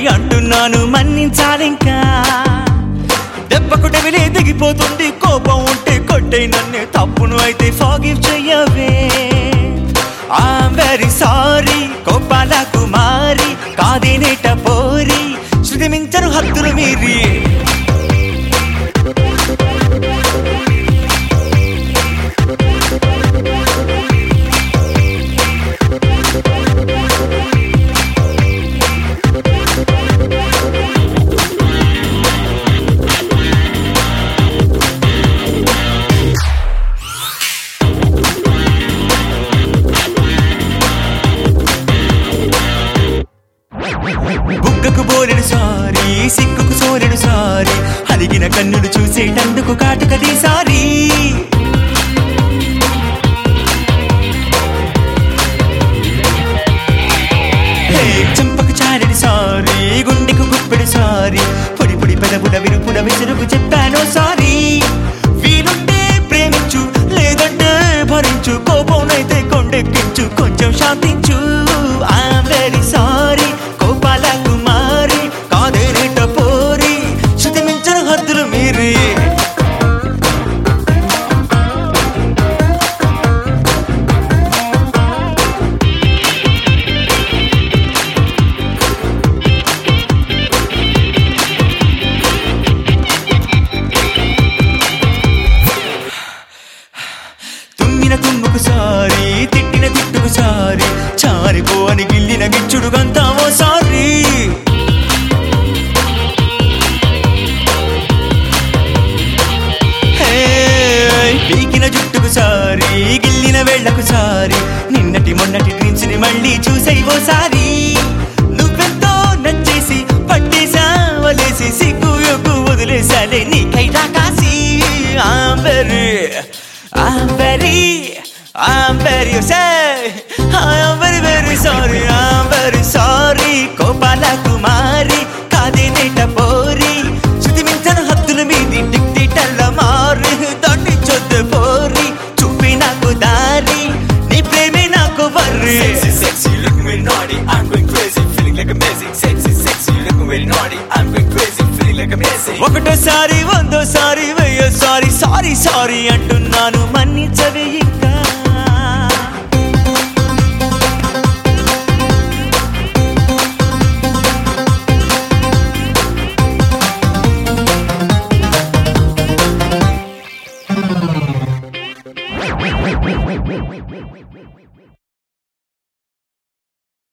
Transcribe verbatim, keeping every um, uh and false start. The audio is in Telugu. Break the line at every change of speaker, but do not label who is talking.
అంటున్నాను మన్నించాలింకా దెబ్బకు డెవిలే దిగిపోతుంది కోపం ఉంటే కొట్టే నన్ను తప్పును అయితే ఫాగివ్ చెయ్యవే I'm very sorry కోపాల కుమారి కాదేనేట పోరి శృతి మించను హద్దులు మీరి బుగ్గకు బోలెడు సారీ సిగ్గుకు సోలెడు సారీ అలిగిన కన్నులు చూసేటందుకు కాటుకది సారీ చెంపకు చారెడు సారీ గుండెకు గుప్పెడు సారీ పొడి పొడి పెదవుల విరుపుల విసురుకు చెప్పాను సారీ వీలుంటే ప్రేమించు లేదంటే భరించు కోపంనైతే కొండెక్కించు కొంచెం శాంతించు I'm very sorry కోపాల కుమారి కాదేనేట పోరి శృతి మించిన హద్దులు మీరి తుమ్మిన తుమ్ముకు సారీ తిట్టిన తిట్టుకు సారీ చారిపో అని గిల్లిన గిచ్చుడు గంతావో సారీ పీకిన జుట్టుకు సారీ గిల్లిన వేళ్లకు సారీ నిన్నటి మొన్నటి డ్రీమ్స్ ని మళ్ళీ చూసేవో సారీ నువ్వెంతో నచ్చేసి పట్టేసావలేసి సిగ్గు యొగ్గు వదిలేసాలే నీకైనా కాసి I'm very I'm very I'm very say I am very very sorry I'm very sorry కోపాల కుమారి కాదేనేట పోరి శృతి మించను హద్దుల మీది టిక్ టిటల్ల మారి దండించొద్దు పోరి చూపి నాకు దారి నీ ప్రేమే నాకు worry
Sexy, sexy, you looking really naughty. I'm going crazy, feeling like amazing. Sexy, sexy, you looking really naughty. I'm going crazy, feeling like amazing.
ఒకటోసారి వందోసారి వెయ్యోసారి సారీ సారీ అంటున్నాను మన్నించవే ఇంకా